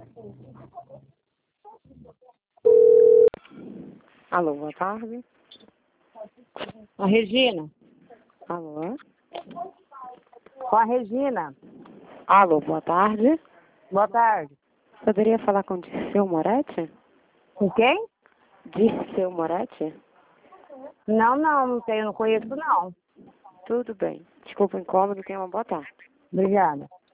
Alô, boa tarde. A Regina. Alô? Com a Regina. Alô, boa tarde. Boa tarde. Poderia falar com Dirceu Moretti? Com quem? Dirceu Moretti? Não tenho, não conheço não. Tudo bem. Desculpa o incômodo, tenha uma boa tarde. Obrigada.